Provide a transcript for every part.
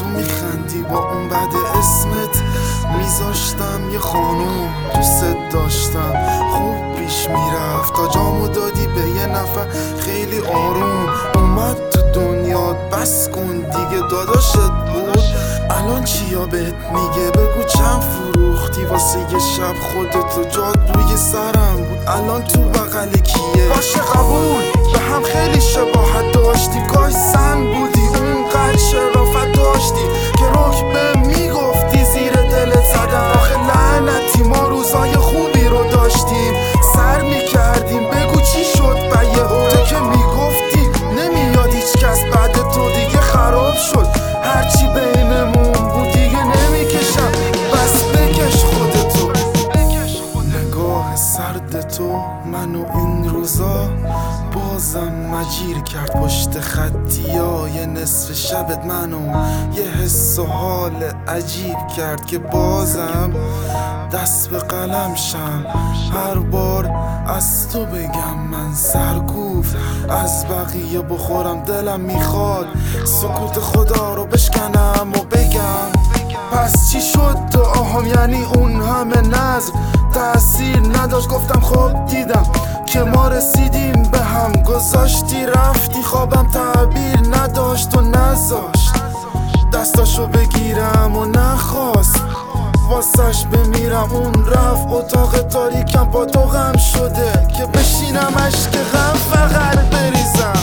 تو میخندی با اون بعد اسمت میذاشتم یه خانوم دوست داشتم خوب پیش میرفت تا جامو دادی به یه نفر خیلی آروم اومد تو دنیا بس کن دیگه داداشت بود الان چیا بهت میگه بگو چند فروختی واسه یه شب خودتو جاد روی سرم بود الان تو بغل کیه باشه قبول به هم خیلی شباهت داشتی کاش زن بودی اونقدر شرافت داشتی که رک به میگفتی زیر دلت زدم آخه لعنتی ما روزای خوبی رو داشتیم سر میکردیم بگو چی شد بیهو تو که میگفتی نمیاد هیچ کس بعد تو دیگه خراب شد هرچی بینمون بود دیگه نمیکشم بس بکش خودتو نگاه سرد تو منو این روزا بازم مجیر کرد پشت خطیای نصف شبت منو یه حس و حال عجیب کرد که بازم دست به قلم شم هر بار از تو بگم من سرکوف از بقیه بخورم دلم میخواد سکوت خدا رو بشکنم و بگم پس چی شد دعاهم یعنی اون همه نظر تأثیر نداشت گفتم خب دیدم که ما رسیدیم به هم گذاشتی رفتی خوابم تعبیر نداشت و نذاشت دستاشو بگیرم و نخواست واسش بمیرم اون رفت اتاق تاریکم با تو غم شده که بشینم اشک غم فقط بریزم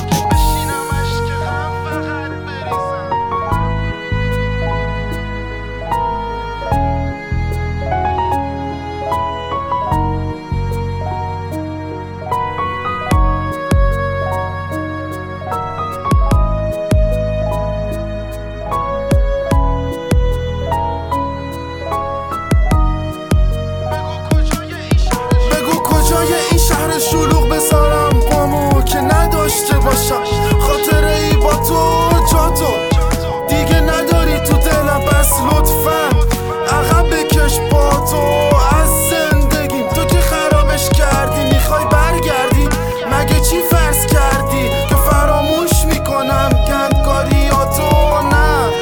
شلوغ بذارم پامو که نداشته باشم خاطره ای با تو جا تو دیگه نداری تو دلم بس لطفا عقب بکش با تو از زندگیم تو که خرابش کردی میخوای برگردی مگه چی فرض کردی که فراموش میکنم گندکاریاتو نه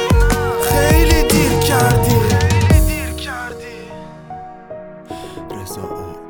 خیلی دیر کردی رضا